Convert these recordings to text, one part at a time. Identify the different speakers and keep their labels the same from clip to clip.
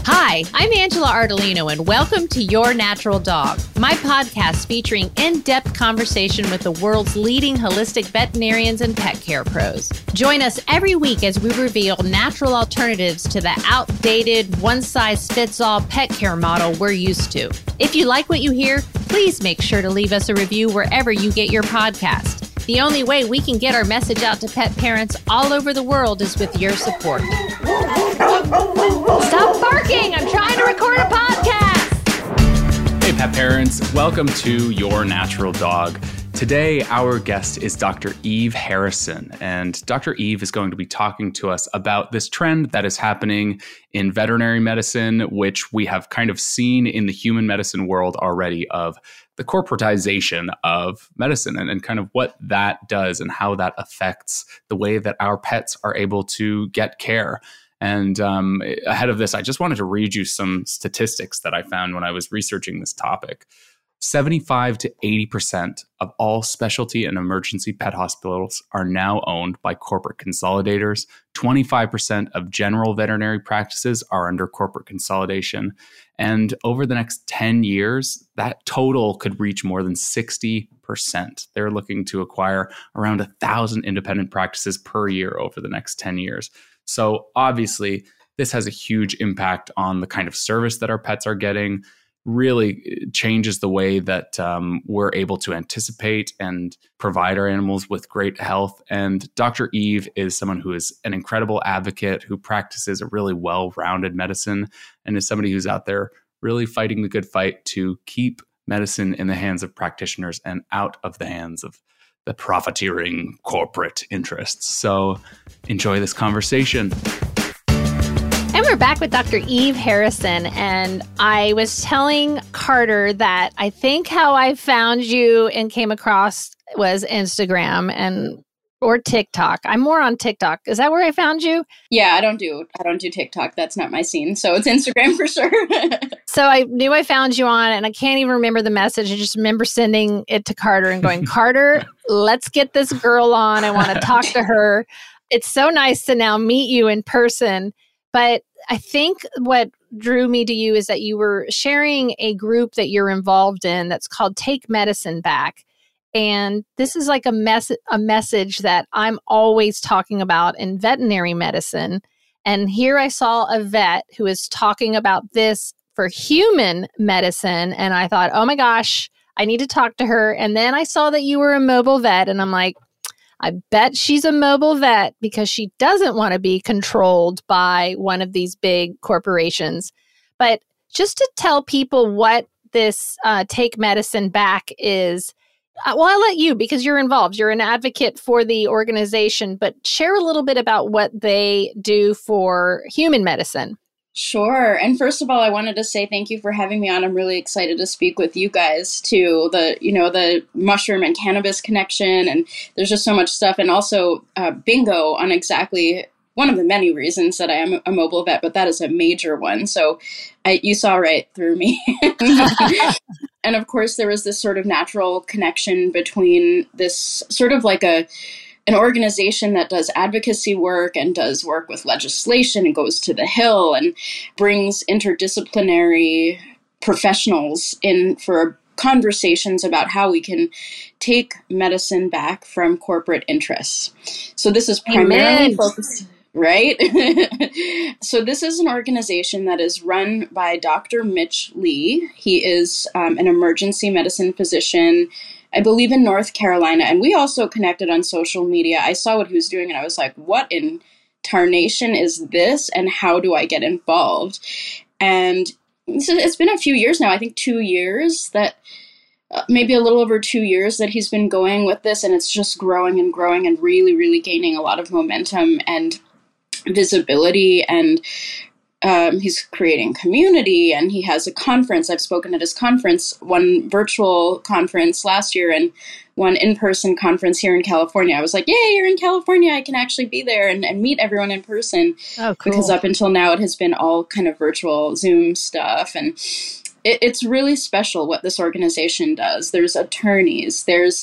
Speaker 1: Hi, I'm Angela Ardolino, and welcome to Your Natural Dog, my podcast featuring in-depth conversation with the world's leading holistic veterinarians and pet care pros. Join us every week as we reveal natural alternatives to the outdated, one-size-fits-all pet care model we're used to. If you like what you hear, please make sure to leave us a review wherever you get your podcast. The only way we can get our message out to pet parents all over the world is with your support. Stop barking! I'm trying to record a podcast!
Speaker 2: Hey, pet parents. Welcome to Your Natural Dog. Today, our guest is Dr. Eve Harrison, and Dr. Eve is going to be talking to us about this trend that is happening in veterinary medicine, which we have kind of seen in the human medicine world already, of the corporatization of medicine and kind of what that does and how that affects the way that our pets are able to get care. And ahead of this, I just wanted to read you some statistics that I found when I was researching this topic. 75 to 80% of all specialty and emergency pet hospitals are now owned by corporate consolidators. 25% of general veterinary practices are under corporate consolidation. And over the next 10 years, that total could reach more than 60%. They're looking to acquire around 1,000 independent practices per year over the next 10 years. So obviously, this has a huge impact on the kind of service that our pets are getting. Really changes the way that we're able to anticipate and provide our animals with great health. And Dr. Eve is someone who is an incredible advocate, who practices a really well-rounded medicine, and is somebody who's out there really fighting the good fight to keep medicine in the hands of practitioners and out of the hands of the profiteering corporate interests. So enjoy this conversation.
Speaker 1: And we're back with Dr. Eve Harrison, and I was telling Carter that I think how I found you and came across was Instagram or TikTok. I'm more on TikTok. Is that where I found you?
Speaker 3: Yeah, I don't do TikTok. That's not my scene. So it's Instagram for sure.
Speaker 1: So I knew I found you on, and I can't even remember the message. I just remember sending it to Carter and going, Carter, let's get this girl on. I want to talk to her. It's so nice to now meet you in person. But I think what drew me to you is that you were sharing a group that you're involved in that's called Take Medicine Back. And this is like a message that I'm always talking about in veterinary medicine. And here I saw a vet who is talking about this for human medicine. And I thought, oh my gosh, I need to talk to her. And then I saw that you were a mobile vet. And I'm like, I bet she's a mobile vet because she doesn't want to be controlled by one of these big corporations. But just to tell people what this Take Medicine Back is, well, I'll let you, because you're involved. You're an advocate for the organization, but share a little bit about what they do for human medicine.
Speaker 3: Sure. And first of all, I wanted to say thank you for having me on. I'm really excited to speak with you guys too. The mushroom and cannabis connection, and there's just so much stuff. And also bingo on exactly one of the many reasons that I am a mobile vet, but that is a major one. So you saw right through me. And of course, there was this sort of natural connection between this sort of like an organization that does advocacy work and does work with legislation and goes to the Hill and brings interdisciplinary professionals in for conversations about how we can take medicine back from corporate interests. So this is primarily focused, right? So this is an organization that is run by Dr. Mitch Lee. He is an emergency medicine physician, I believe, in North Carolina. And we also connected on social media. I saw what he was doing and I was like, what in tarnation is this? And how do I get involved? And it's been a few years now, I think 2 years that maybe a little over 2 years that he's been going with this. And it's just growing and growing and really, really gaining a lot of momentum and visibility. And he's creating community, and he has a conference. I've spoken at his conference, one virtual conference last year and one in-person conference here in California. I was like, yay, you're in California. I can actually be there and meet everyone in person.
Speaker 1: Oh, cool.
Speaker 3: Because up until now, it has been all kind of virtual Zoom stuff. And it's really special what this organization does. There's attorneys, there's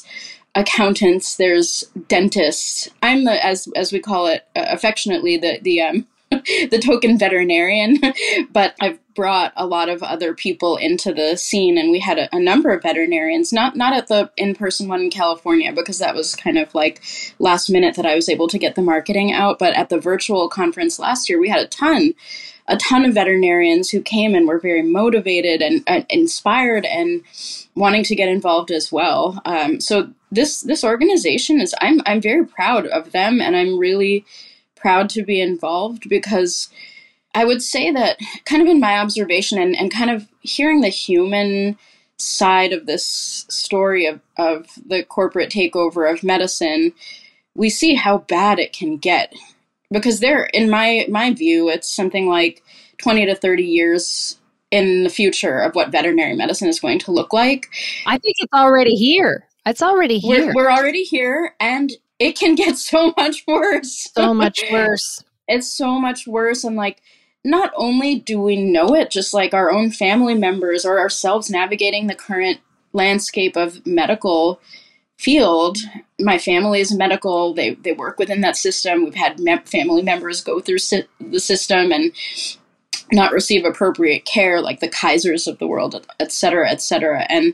Speaker 3: accountants, there's dentists. I'm the, as we call it affectionately, the the token veterinarian, but I've brought a lot of other people into the scene, and we had a number of veterinarians, not at the in-person one in California, because that was kind of like last minute that I was able to get the marketing out, but at the virtual conference last year, we had a ton of veterinarians who came and were very motivated and inspired and wanting to get involved as well. So this organization is, I'm very proud of them, and I'm really proud to be involved, because I would say that kind of in my observation and kind of hearing the human side of this story of the corporate takeover of medicine, we see how bad it can get. Because in my view, it's something like 20 to 30 years in the future of what veterinary medicine is going to look like.
Speaker 1: I think it's already here. It's already here.
Speaker 3: We're already here, and it can get so much worse.
Speaker 1: So much worse.
Speaker 3: It's so much worse. And like, not only do we know it, just like our own family members or ourselves navigating the current landscape of medical field. My family is medical. They work within that system. We've had family members go through the system and not receive appropriate care, like the Kaisers of the world, et cetera, et cetera. And,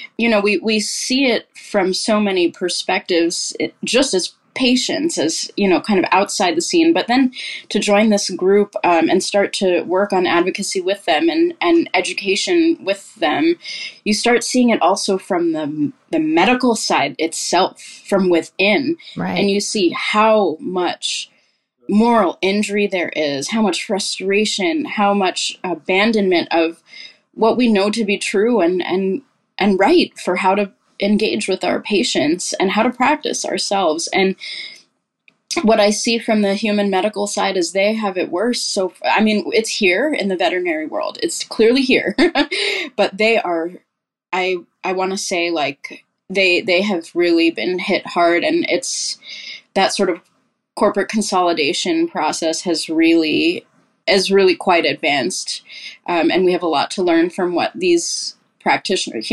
Speaker 3: we see it from so many perspectives, just as patients, as, kind of outside the scene, but then to join this group and start to work on advocacy with them and education with them, you start seeing it also from the medical side itself, from within.
Speaker 1: Right.
Speaker 3: And you see how much moral injury there is, how much frustration, how much abandonment of what we know to be true and right for how to engage with our patients and how to practice ourselves. And what I see from the human medical side is they have it worse. So, I mean, it's here in the veterinary world. It's clearly here, but they are, I want to say, like, they have really been hit hard, and it's that sort of corporate consolidation process has really quite advanced. And we have a lot to learn from what these practitioners,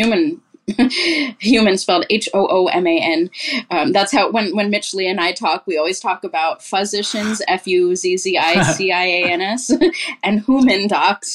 Speaker 3: human spelled HOOMAN. That's how when Mitch Lee and I talk, we always talk about physicians, FUZZICIANS, and human docs,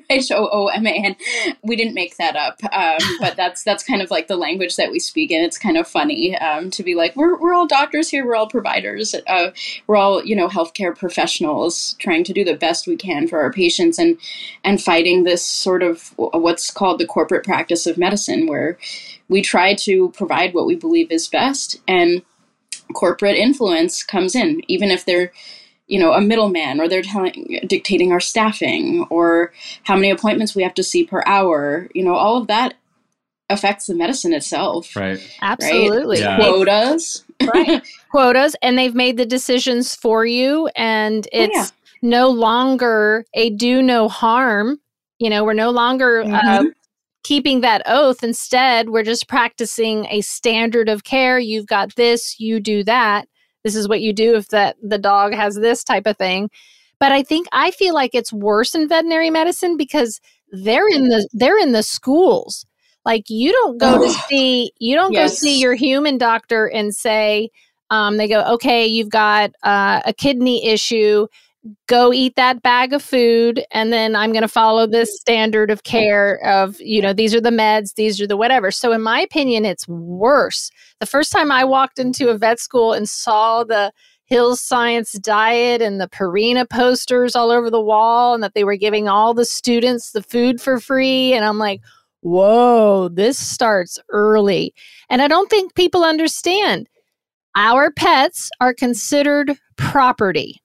Speaker 3: HOOMAN. We didn't make that up, but that's kind of like the language that we speak, and it's kind of funny to be like, we're all doctors here, we're all providers, we're all healthcare professionals trying to do the best we can for our patients, and fighting this sort of what's called the corporate practice of medicine, where we try to provide what we believe is best, and corporate influence comes in, even if they're, a middleman, or they're dictating our staffing or how many appointments we have to see per hour. All of that affects the medicine itself.
Speaker 2: Right.
Speaker 1: Absolutely.
Speaker 2: Right? Yeah.
Speaker 3: Quotas.
Speaker 1: Right. Quotas. And they've made the decisions for you, and it's no longer a do no harm. We're no longer keeping that oath. Instead, we're just practicing a standard of care. You've got this, you do that. This is what you do if the dog has this type of thing. But I feel like it's worse in veterinary medicine because they're in the schools. Like, you don't go to see go see your human doctor and say, they go, okay, you've got a kidney issue. Go eat that bag of food, and then I'm going to follow this standard of care of, these are the meds, these are the whatever. So in my opinion, it's worse. The first time I walked into a vet school and saw the Hills Science Diet and the Purina posters all over the wall, and that they were giving all the students the food for free, and I'm like, whoa, this starts early. And I don't think people understand. Our pets are considered property.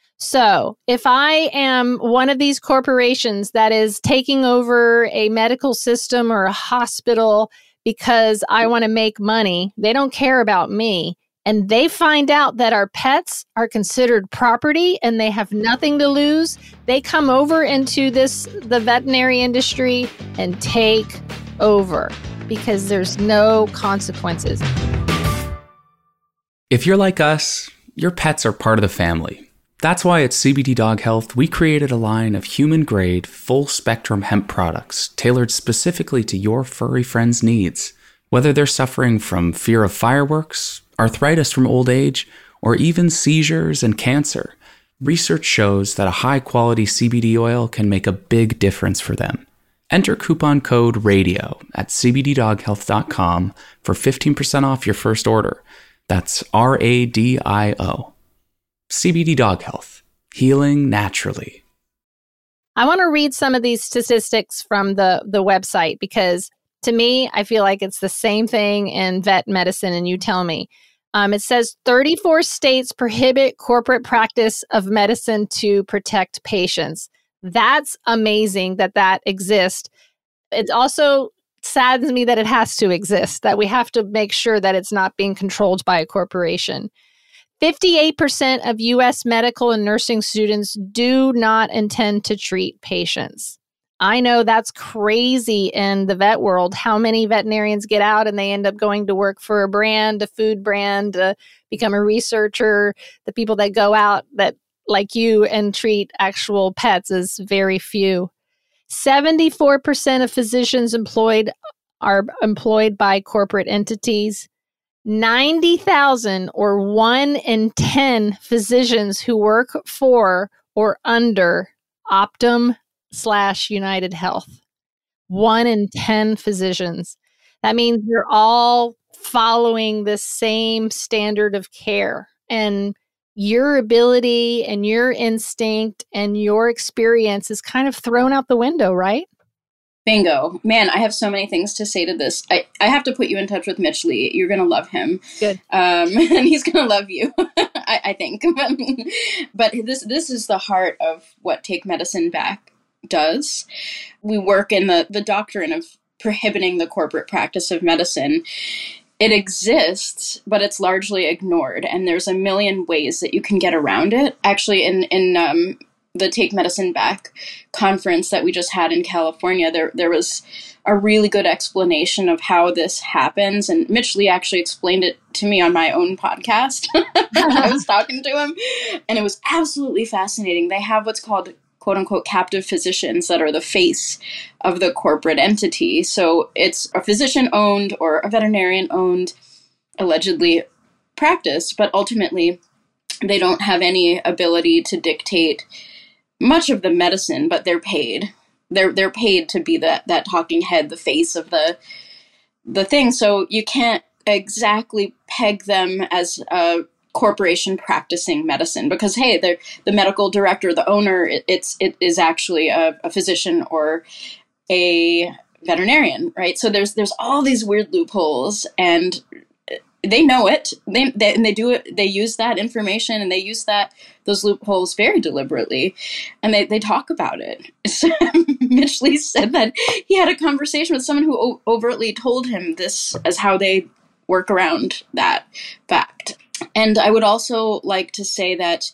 Speaker 1: So if I am one of these corporations that is taking over a medical system or a hospital because I want to make money, they don't care about me, and they find out that our pets are considered property and they have nothing to lose, they come over into the veterinary industry and take over because there's no consequences.
Speaker 2: If you're like us, your pets are part of the family. That's why at CBD Dog Health, we created a line of human-grade, full-spectrum hemp products tailored specifically to your furry friends' needs. Whether they're suffering from fear of fireworks, arthritis from old age, or even seizures and cancer, Research shows that a high-quality CBD oil can make a big difference for them. Enter coupon code RADIO at cbddoghealth.com for 15% off your first order. That's RADIO. CBD Dog Health. Healing naturally.
Speaker 1: I want to read some of these statistics from the website because to me, I feel like it's the same thing in vet medicine, and you tell me. It says 34 states prohibit corporate practice of medicine to protect patients. That's amazing that exists. It also saddens me that it has to exist, that we have to make sure that it's not being controlled by a corporation. 58% of U.S. medical and nursing students do not intend to treat patients. I know that's crazy in the vet world, how many veterinarians get out and they end up going to work for a brand, a food brand, become a researcher. The people that go out that like you and treat actual pets is very few. 74% of physicians are employed by corporate entities. 90,000 or 1 in 10 physicians who work for or under Optum/United Health. 1 in 10 physicians. That means you're all following the same standard of care. And your ability and your instinct and your experience is kind of thrown out the window, right?
Speaker 3: Bingo. Man, I have so many things to say to this. I have to put you in touch with Mitch Lee. You're going to love him.
Speaker 1: Good.
Speaker 3: And he's going to love you, I think. But this is the heart of what Take Medicine Back does. We work in the doctrine of prohibiting the corporate practice of medicine. It exists, but it's largely ignored. And there's a million ways that you can get around it. Actually, in the Take Medicine Back conference that we just had in California, there was a really good explanation of how this happens. And Mitch Lee actually explained it to me on my own podcast. I was talking to him, and it was absolutely fascinating. They have what's called quote unquote captive physicians that are the face of the corporate entity. So it's a physician owned or a veterinarian owned, allegedly, practice, but ultimately they don't have any ability to dictate much of the medicine, but they're paid. They're paid to be that talking head, the face of the thing. So you can't exactly peg them as a corporation practicing medicine because, hey, they're the medical director, the owner, it is actually a physician or a veterinarian, right? So there's all these weird loopholes, and they know it. They do it. They use that information and they use those loopholes very deliberately, and they talk about it. So Mitch Lee said that he had a conversation with someone who overtly told him this as how they work around that fact. And I would also like to say that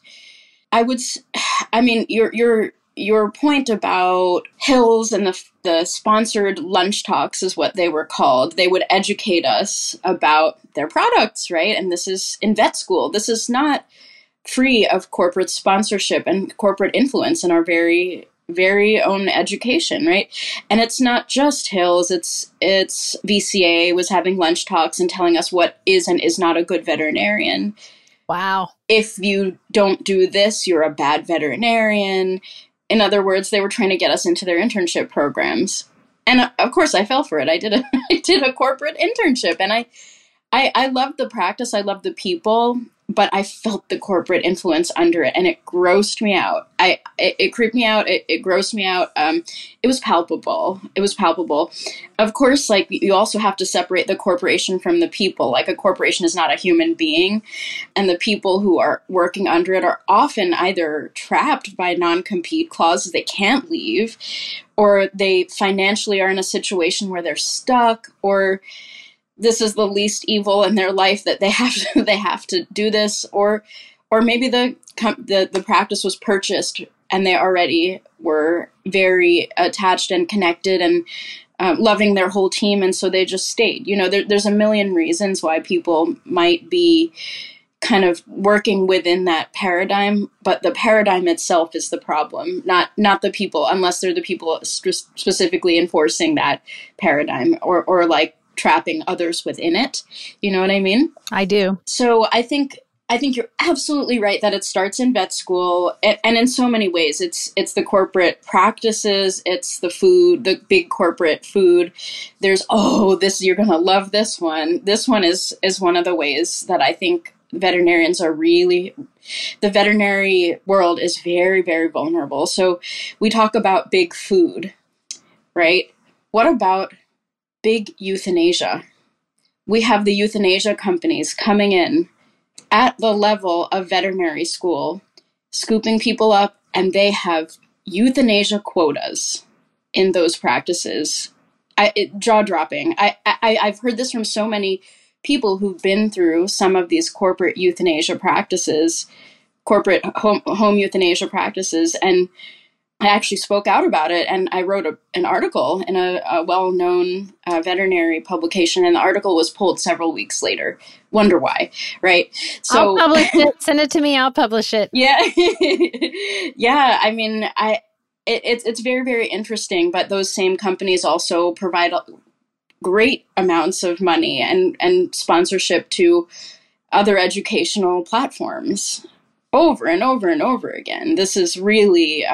Speaker 3: your point about Hills and the sponsored lunch talks is what they were called. They would educate us about their products, right? And this is in vet school. This is not free of corporate sponsorship and corporate influence in our very, very own education, right? And it's not just Hills. It's VCA was having lunch talks and telling us what is and is not a good veterinarian.
Speaker 1: Wow. If
Speaker 3: you don't do this, you're a bad veterinarian. In other words, they were trying to get us into their internship programs. And of course I fell for it. I did a corporate internship, and I loved the practice. I loved the people, but I felt the corporate influence under it, and it grossed me out. It creeped me out. It grossed me out. It was palpable. Of course, like, you also have to separate the corporation from the people. Like, a corporation is not a human being, and the people who are working under it are often either trapped by non-compete clauses they can't leave, or they financially are in a situation where they're stuck, or this is the least evil in their life that they have to do this, or maybe the practice was purchased and they already were very attached and connected and loving their whole team, and so they just stayed. You know, there's a million reasons why people might be kind of working within that paradigm, but the paradigm itself is the problem, not the people, unless they're the people specifically enforcing that paradigm or like trapping others within it. You know what I mean?
Speaker 1: I do.
Speaker 3: So I think I think you're absolutely right that it starts in vet school, and in so many ways, it's the corporate practices, it's the food, the big corporate food. There's you're gonna love this one. This one is one of the ways that I think veterinarians are really, the veterinary world is very, very vulnerable. So we talk about big food, right? What about big euthanasia? We have the euthanasia companies coming in at the level of veterinary school, scooping people up, and they have euthanasia quotas in those practices. Jaw-dropping. I've heard this from so many people who've been through some of these corporate euthanasia practices, corporate home euthanasia practices, and I actually spoke out about it, and I wrote an article in a well-known veterinary publication, and the article was pulled several weeks later. Wonder why, right?
Speaker 1: So I'll publish it. Send it to me. I'll publish it.
Speaker 3: Yeah, yeah. I mean, it's very, very interesting. But those same companies also provide great amounts of money and sponsorship to other educational platforms over and over and over again. This is really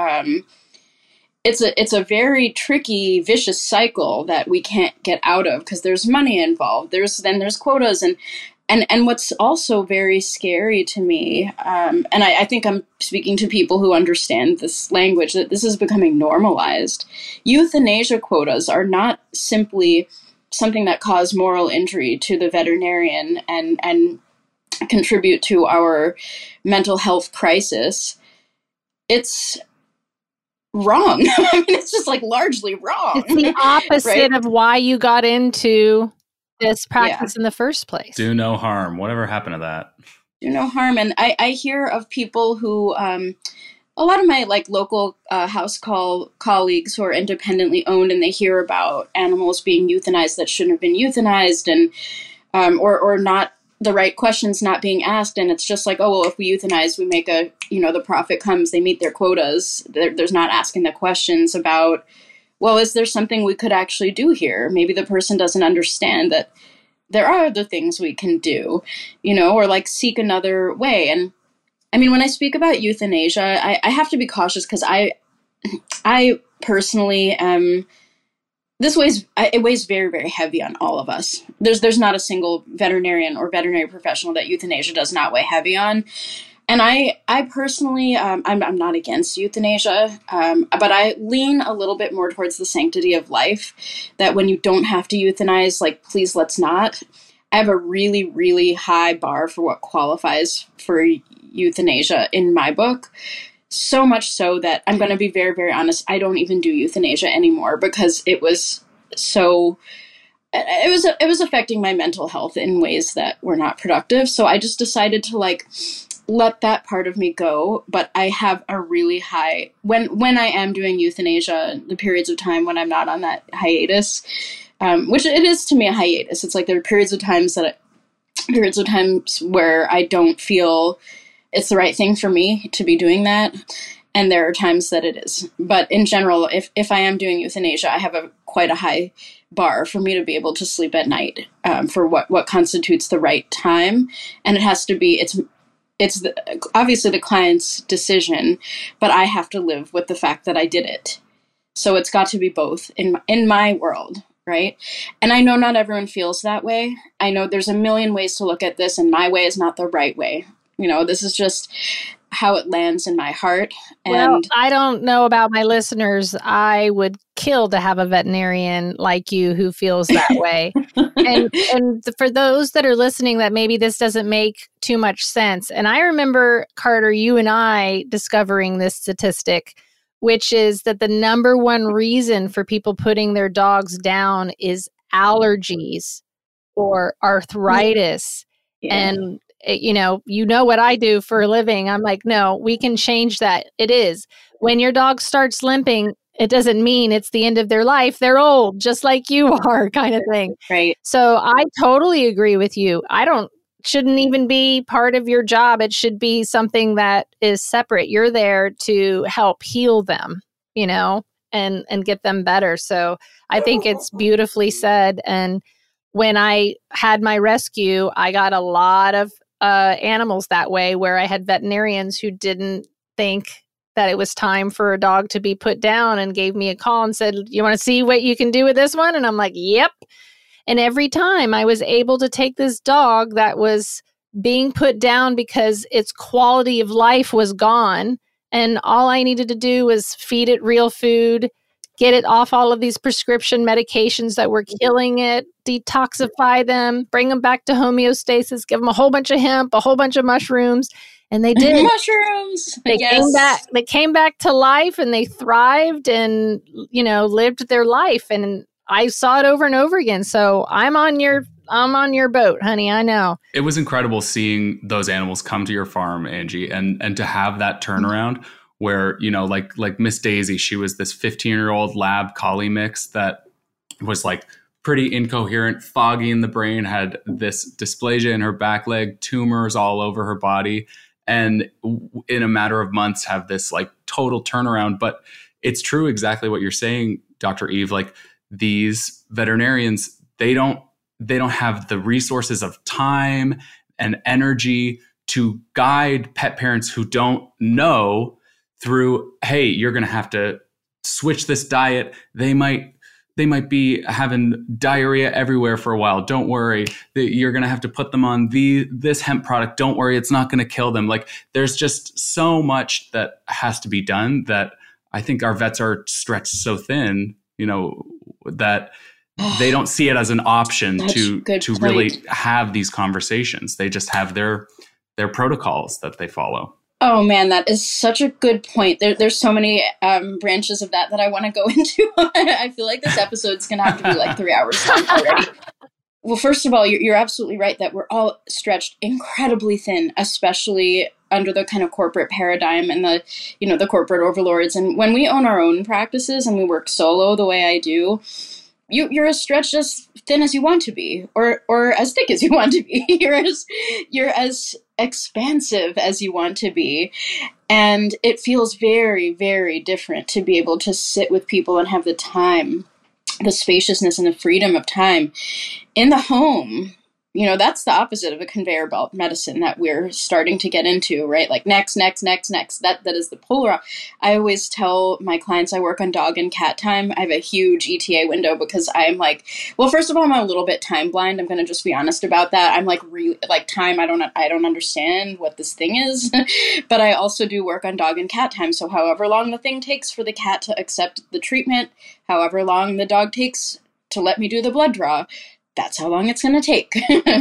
Speaker 3: it's a very tricky, vicious cycle that we can't get out of because there's money involved. There's quotas and what's also very scary to me, and I think I'm speaking to people who understand this language, that this is becoming normalized. Euthanasia quotas are not simply something that cause moral injury to the veterinarian and contribute to our mental health crisis. It's wrong. I mean, it's just like largely wrong.
Speaker 1: It's the opposite right? of why you got into this practice in the first place.
Speaker 2: Do no harm. Whatever happened to that?
Speaker 3: Do no harm. And I hear of people who, a lot of my like local house call colleagues who are independently owned, and they hear about animals being euthanized that shouldn't have been euthanized, and or not the right questions not being asked. And it's just like, oh, well, if we euthanize, we make the profit comes, they meet their quotas. There's not asking the questions about, well, is there something we could actually do here? Maybe the person doesn't understand that there are other things we can do, or like seek another way. And I mean, when I speak about euthanasia, I have to be cautious because I personally am, it weighs very, very heavy on all of us. There's not a single veterinarian or veterinary professional that euthanasia does not weigh heavy on. And I personally, I'm not against euthanasia, but I lean a little bit more towards the sanctity of life, that when you don't have to euthanize, like, please let's not. I have a really, really high bar for what qualifies for euthanasia in my book. So much so that I'm going to be very, very honest, I don't even do euthanasia anymore because it was affecting my mental health in ways that were not productive. So I just decided to let that part of me go. But I have a really high, when I am doing euthanasia, the periods of time when I'm not on that hiatus, which it is to me a hiatus. It's like there are periods of times where I don't feel it's the right thing for me to be doing that. And there are times that it is. But in general, if I am doing euthanasia, I have quite a high bar for me to be able to sleep at night, for what constitutes the right time. And it has to be, it's obviously the client's decision, but I have to live with the fact that I did it. So it's got to be both in my world, right? And I know not everyone feels that way. I know there's a million ways to look at this, and my way is not the right way. This is just how it lands in my heart. And
Speaker 1: well, I don't know about my listeners. I would kill to have a veterinarian like you who feels that way. and for those that are listening that maybe this doesn't make too much sense. And I remember, Carter, you and I discovering this statistic, which is that the number one reason for people putting their dogs down is allergies or arthritis. Yeah. And you know what I do for a living. I'm like, no, we can change that. It is. When your dog starts limping, it doesn't mean it's the end of their life. They're old, just like you are, kind of thing.
Speaker 3: Right.
Speaker 1: So I totally agree with you. Shouldn't even be part of your job. It should be something that is separate. You're there to help heal them, and get them better. So I think it's beautifully said. And when I had my rescue, I got a lot of animals that way, where I had veterinarians who didn't think that it was time for a dog to be put down and gave me a call and said, you want to see what you can do with this one? And I'm like, yep. And every time I was able to take this dog that was being put down because its quality of life was gone, and all I needed to do was feed it real food, get it off all of these prescription medications that were killing it, detoxify them, bring them back to homeostasis, give them a whole bunch of hemp, a whole bunch of mushrooms. And they did.
Speaker 3: Mushrooms.
Speaker 1: They came back. They came back to life, and they thrived, and lived their life. And I saw it over and over again. So I'm on your boat, honey. I know.
Speaker 2: It was incredible seeing those animals come to your farm, Angie, and to have that turnaround where, like Miss Daisy, she was this 15-year-old lab collie mix that was like pretty incoherent, foggy in the brain, had this dysplasia in her back leg, tumors all over her body. And in a matter of months have this like total turnaround. But it's true exactly what you're saying, Dr. Eve. Like these veterinarians, they don't have the resources of time and energy to guide pet parents who don't know through, hey, you're going to have to switch this diet. They might be having diarrhea everywhere for a while. Don't worry. You're going to have to put them on this hemp product. Don't worry. It's not going to kill them. Like there's just so much that has to be done that I think our vets are stretched so thin, that they don't see it as an option to really have these conversations. They just have their protocols that they follow.
Speaker 3: Oh man, that is such a good point. There's so many branches of that I want to go into. I feel like this episode's going to have to be like 3 hours long already. Well, first of all, you're absolutely right that we're all stretched incredibly thin, especially under the kind of corporate paradigm and the corporate overlords. And when we own our own practices and we work solo the way I do, you're as stretched as thin as you want to be, or as thick as you want to be. You're as expansive as you want to be. And it feels very, very different to be able to sit with people and have the time, the spaciousness and the freedom of time in the home. That's the opposite of a conveyor belt medicine that we're starting to get into, right? Like next. That is the polar. I always tell my clients I work on dog and cat time. I have a huge ETA window because I'm like, well, first of all, I'm a little bit time blind. I'm going to just be honest about that. I'm like really like time. I don't understand what this thing is, but I also do work on dog and cat time. So however long the thing takes for the cat to accept the treatment, however long the dog takes to let me do the blood draw, that's how long it's going to take.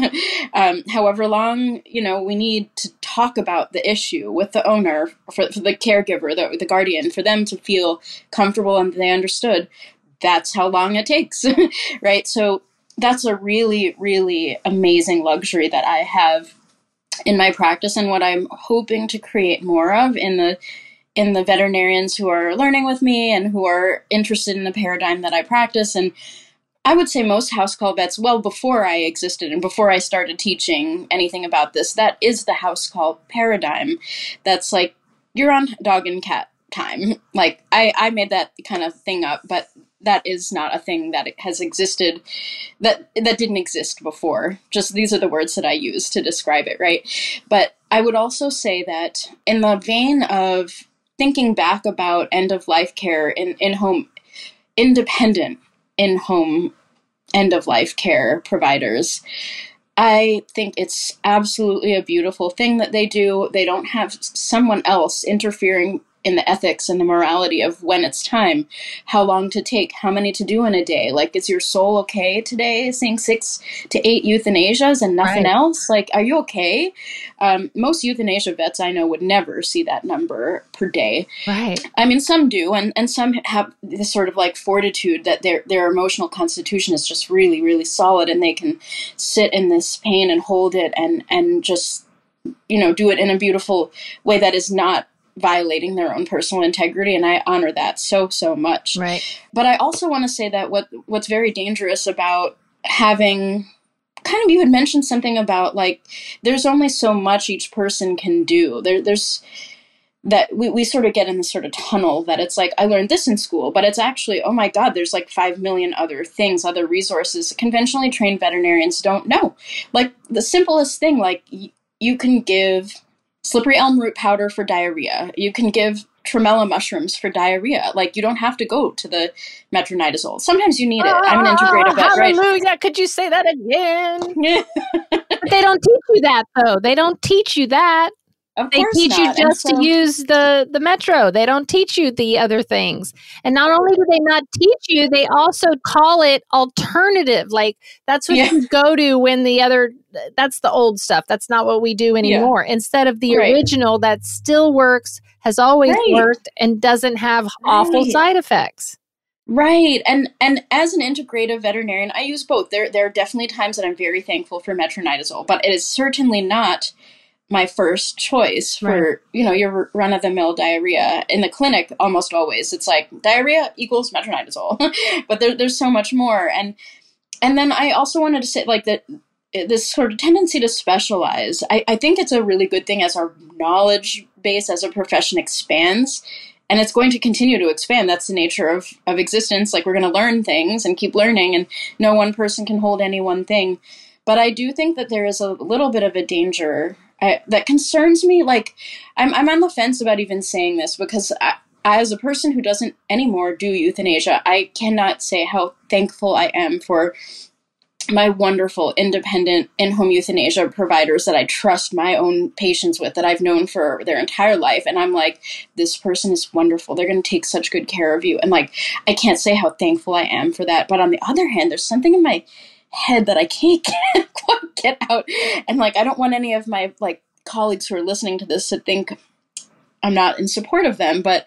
Speaker 3: However long, we need to talk about the issue with the owner, for the caregiver, the guardian, for them to feel comfortable and they understood. That's how long it takes, right? So that's a really, really amazing luxury that I have in my practice, and what I'm hoping to create more of in the veterinarians who are learning with me and who are interested in the paradigm that I practice. And I would say most house call vets, well, before I existed and before I started teaching anything about this, that is the house call paradigm. That's like, you're on dog and cat time. Like, I made that kind of thing up, but that is not a thing that has existed, that didn't exist before. Just these are the words that I use to describe it, right? But I would also say that in the vein of thinking back about end-of-life care in home, independent in-home end-of-life care providers, I think it's absolutely a beautiful thing that they do. They don't have someone else interfering in the ethics and the morality of when it's time, how long to take, how many to do in a day. Like, is your soul okay today seeing 6 to 8 euthanasias and nothing else? Like, are you okay? Most euthanasia vets I know would never see that number per day.
Speaker 1: Right.
Speaker 3: I mean, some do, and some have this sort of like fortitude that their emotional constitution is just really, really solid, and they can sit in this pain and hold it and just, do it in a beautiful way that is not violating their own personal integrity, and I honor that so much.
Speaker 1: Right.
Speaker 3: But I also want to say that what's very dangerous about having kind of, you had mentioned something about like there's only so much each person can do. There's that we sort of get in this sort of tunnel that it's like, I learned this in school, but it's actually, oh my God, there's like 5 million other things, other resources conventionally trained veterinarians don't know. Like the simplest thing, like you can give slippery elm root powder for diarrhea. You can give tremella mushrooms for diarrhea. Like, you don't have to go to the metronidazole. Sometimes you need it. I'm an integrative vet, right?
Speaker 1: Hallelujah. Could you say that again? But they don't teach you that, though. They don't teach you that. They teach you just to use the Metro. They don't teach you the other things. And not only do they not teach you, they also call it alternative. Like, that's what you go to when that's the old stuff. That's not what we do anymore. Instead of the original that still works, has always worked, and doesn't have awful side effects.
Speaker 3: Right. And as an integrative veterinarian, I use both. There are definitely times that I'm very thankful for metronidazole, but it is certainly not my first choice for, your run-of-the-mill diarrhea. In the clinic, almost always, it's like diarrhea equals metronidazole. But there's so much more. And then I also wanted to say, like, that this sort of tendency to specialize, I think it's a really good thing as our knowledge base as a profession expands. And it's going to continue to expand. That's the nature of existence. Like, we're going to learn things and keep learning, and no one person can hold any one thing. But I do think that there is a little bit of a danger that concerns me. Like, I'm on the fence about even saying this, because I, as a person who doesn't anymore do euthanasia, I cannot say how thankful I am for my wonderful independent in-home euthanasia providers that I trust my own patients with, that I've known for their entire life. And I'm like, this person is wonderful. They're going to take such good care of you. And like, I can't say how thankful I am for that. But on the other hand, there's something in my head that I can't quite get out. And like, I don't want any of my like colleagues who are listening to this to think I'm not in support of them. But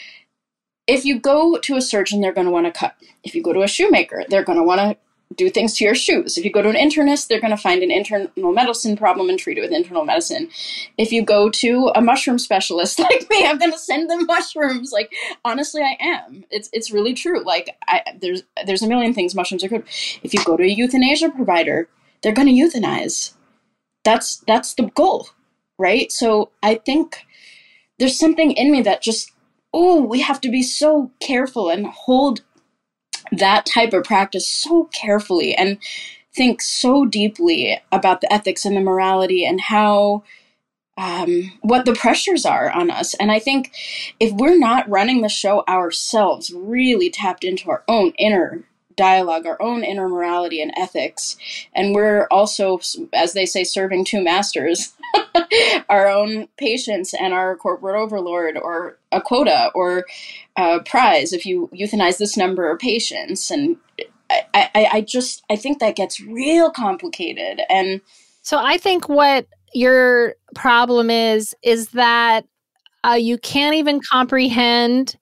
Speaker 3: if you go to a surgeon, they're going to want to cut. If you go to a shoemaker, they're going to want to do things to your shoes. If you go to an internist, they're going to find an internal medicine problem and treat it with internal medicine. If you go to a mushroom specialist like me, I'm going to send them mushrooms. Like, honestly, I am. It's really true. Like, there's a million things mushrooms are good. If you go to a euthanasia provider, they're going to euthanize. That's the goal, right? So I think there's something in me that just, we have to be so careful and hold that type of practice so carefully and think so deeply about the ethics and the morality and how, what the pressures are on us. And I think if we're not running the show ourselves, really tapped into our own inner dialogue, our own inner morality and ethics, and we're also, as they say, serving two masters, our own patients and our corporate overlord, or a quota, or a prize if you euthanize this number of patients. And I think that gets real complicated. And
Speaker 1: so I think what your problem is that you can't even comprehend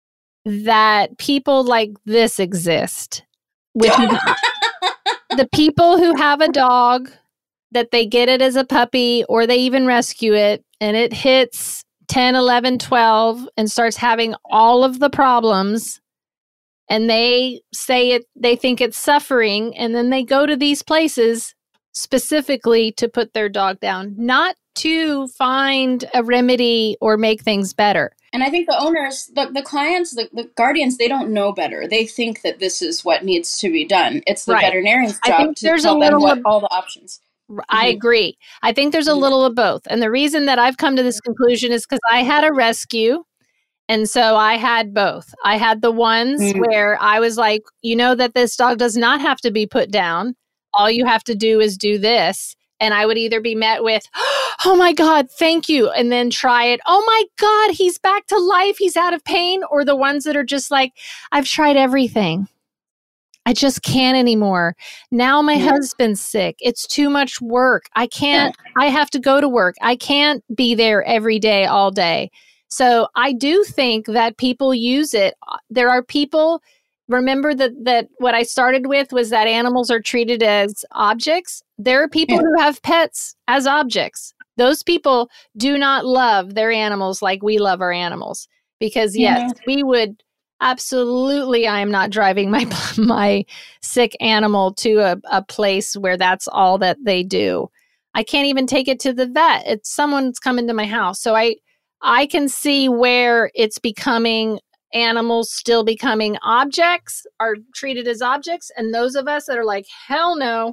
Speaker 1: that people like this exist, which is the people who have a dog that they get it as a puppy, or they even rescue it, and it hits 10, 11, 12 and starts having all of the problems, and they say they think it's suffering, and then they go to these places specifically to put their dog down, not to find a remedy or make things better.
Speaker 3: And I think the owners, the clients, the guardians, they don't know better. They think that this is what needs to be done. It's the veterinarian's job to tell them all the options.
Speaker 1: I agree. I think there's a little of both. And the reason that I've come to this conclusion is because I had a rescue. And so I had both. I had the ones where I was like, that this dog does not have to be put down. All you have to do is do this. And I would either be met with, oh my God, thank you. And then try it. Oh my God, he's back to life. He's out of pain. Or the ones that are just like, I've tried everything. I just can't anymore. Now my husband's sick. It's too much work. I can't, I have to go to work. I can't be there every day, all day. So I do think that people use it. There are people, remember that what I started with was that animals are treated as objects. There are people who have pets as objects. Those people do not love their animals like we love our animals. Because yes, we would absolutely, I am not driving my sick animal to a place where that's all that they do. I can't even take it to the vet. It's someone's coming to my house. So I can see where it's becoming, animals still becoming objects, are treated as objects. And those of us that are like, hell no,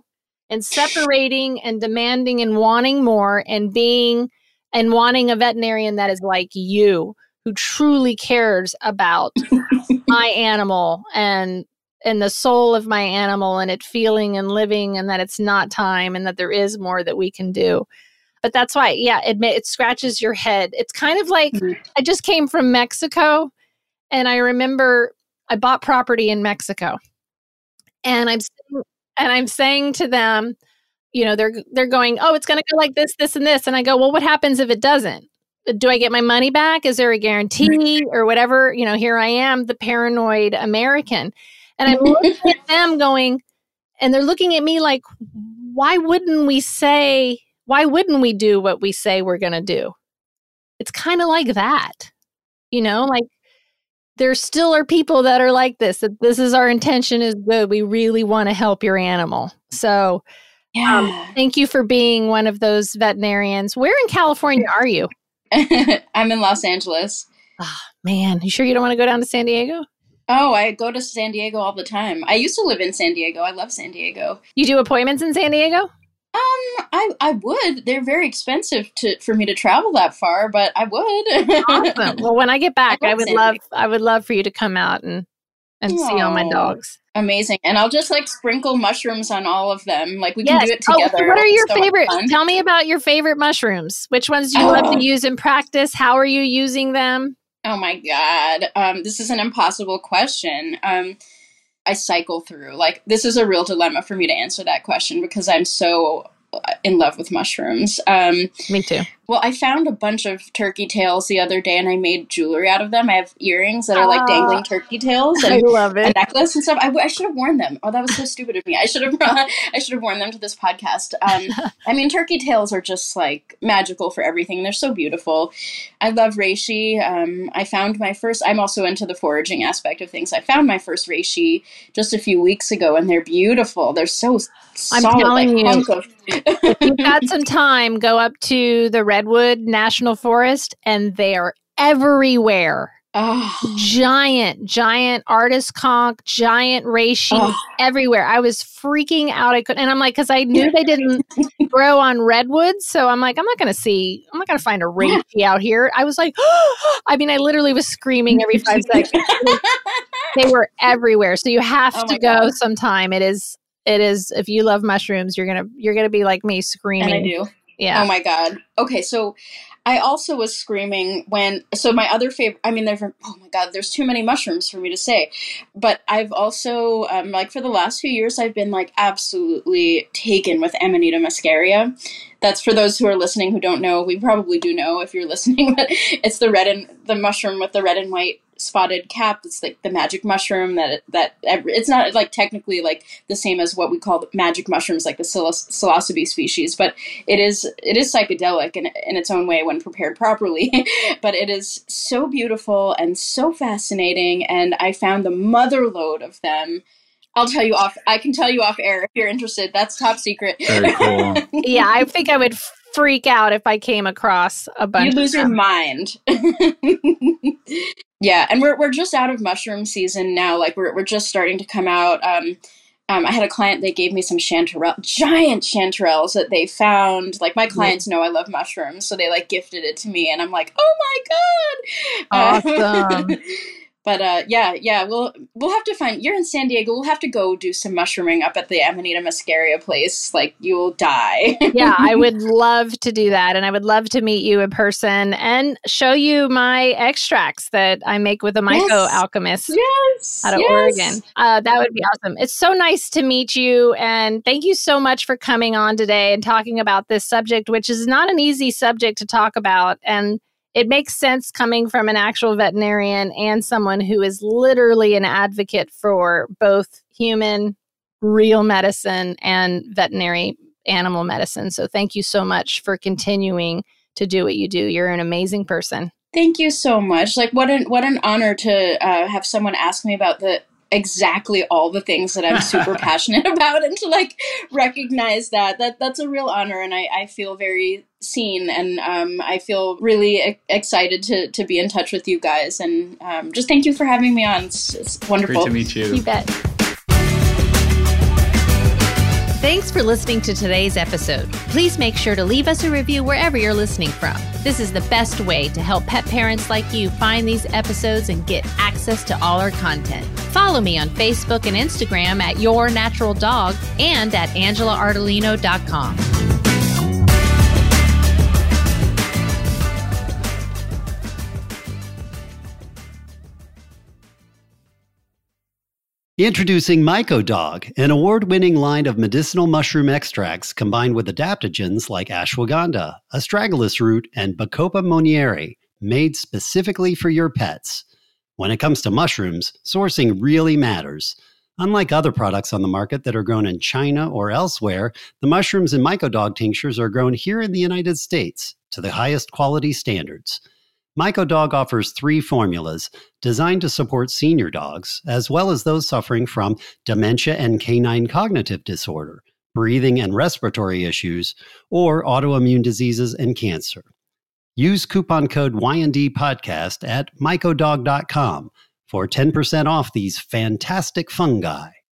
Speaker 1: and separating and demanding and wanting more and wanting a veterinarian that is like you, who truly cares about my animal and the soul of my animal and it feeling and living, and that it's not time and that there is more that we can do. But that's why, it scratches your head. It's kind of like, I just came from Mexico, and I remember I bought property in Mexico, and I'm saying to them, they're going, oh, it's going to go like this, this, and this. And I go, well, what happens if it doesn't? Do I get my money back? Is there a guarantee or whatever? Here I am, the paranoid American. And I'm looking at them going, and they're looking at me like, why wouldn't we do what we say we're going to do? It's kind of like that, like there still are people that are like this, that this is our intention is good. We really want to help your animal. So thank you for being one of those veterinarians. Where in California are you?
Speaker 3: I'm in Los Angeles.
Speaker 1: Oh, man. You sure you don't want to go down to San Diego?
Speaker 3: Oh, I go to San Diego all the time. I used to live in San Diego. I love San Diego.
Speaker 1: You do appointments in San Diego?
Speaker 3: I would. They're very expensive for me to travel that far, but I would.
Speaker 1: Awesome. Well, when I get back, I would love for you to come out and see all my dogs.
Speaker 3: Amazing. And I'll just sprinkle mushrooms on all of them. We can do it together.
Speaker 1: So what are your favorite? Tell me about your favorite mushrooms. Which ones do you love to use in practice? How are you using them?
Speaker 3: Oh my God. This is an impossible question. I cycle through. This is a real dilemma for me to answer that question because I'm so in love with mushrooms.
Speaker 1: Me too.
Speaker 3: Well, I found a bunch of turkey tails the other day and I made jewelry out of them. I have earrings that are dangling turkey tails and
Speaker 1: I love it.
Speaker 3: A necklace and stuff. I should have worn them. Oh, that was so stupid of me. I should have worn them to this podcast. Turkey tails are just magical for everything. They're so beautiful. I love reishi. I found my first, I'm also into the foraging aspect of things. I found my first reishi just a few weeks ago and they're beautiful. They're so solid.
Speaker 1: I'm telling you, if you've got some time, go up to the Redwood National Forest, and they are everywhere.
Speaker 3: Oh.
Speaker 1: Giant artist conch, giant reishi, everywhere. I was freaking out. And I'm like, because I knew they didn't grow on redwoods. So I'm like, I'm not going to find a reishi out here. I was like, I literally was screaming every 5 seconds. They were everywhere. So you have to go sometime. It is, if you love mushrooms, you're gonna be like me screaming.
Speaker 3: And I do.
Speaker 1: Yeah.
Speaker 3: Oh my God. Okay, so I also was screaming my other favorite, oh my God, there's too many mushrooms for me to say. But I've also, for the last few years, I've been absolutely taken with Amanita muscaria. That's for those who are listening who don't know. We probably do know if you're listening, but it's the mushroom with the red and white spotted cap. It's the magic mushroom that it's not technically the same as what we call magic mushrooms, like the psilocybe species, but it is psychedelic in its own way when prepared properly. But it is so beautiful and so fascinating, and I found the mother lode of them. I can tell you off air if you're interested. That's top secret.
Speaker 2: Very cool.
Speaker 1: Yeah, I think I would freak out if I came across a bunch.
Speaker 3: You'd lose your mind. Yeah, and we're just out of mushroom season now. We're just starting to come out. I had a client, they gave me some giant chanterelles that they found. My clients know I love mushrooms, so they gifted it to me, and I'm like, oh my God.
Speaker 1: Awesome.
Speaker 3: But we'll have to find. You're in San Diego. We'll have to go do some mushrooming up at the Amanita muscaria place. You'll die.
Speaker 1: Yeah, I would love to do that, and I would love to meet you in person and show you my extracts that I make with a myco alchemist out of Oregon. That would be awesome. It's so nice to meet you, and thank you so much for coming on today and talking about this subject, which is not an easy subject to talk about, and it makes sense coming from an actual veterinarian and someone who is literally an advocate for both human, real medicine and veterinary animal medicine. So thank you so much for continuing to do what you do. You're an amazing person.
Speaker 3: Thank you so much. What an honor to have someone ask me about exactly all the things that I'm super passionate about, and to recognize that's a real honor, and I feel very seen, and I feel really excited to be in touch with you guys, and just thank you for having me on. It's wonderful.
Speaker 2: Great to meet you.
Speaker 1: You bet. Thanks for listening to today's episode. Please make sure to leave us a review wherever you're listening from. This is the best way to help pet parents like you find these episodes and get access to all our content. Follow me on Facebook and Instagram at Your Natural Dog and at AngelaArdolino.com.
Speaker 4: Introducing MycoDog, an award-winning line of medicinal mushroom extracts combined with adaptogens like ashwagandha, astragalus root, and Bacopa monnieri, made specifically for your pets. When it comes to mushrooms, sourcing really matters. Unlike other products on the market that are grown in China or elsewhere, the mushrooms in MycoDog tinctures are grown here in the United States to the highest quality standards. MycoDog offers 3 formulas designed to support senior dogs, as well as those suffering from dementia and canine cognitive disorder, breathing and respiratory issues, or autoimmune diseases and cancer. Use coupon code YNDPodcast at mycodog.com for 10% off these fantastic fungi.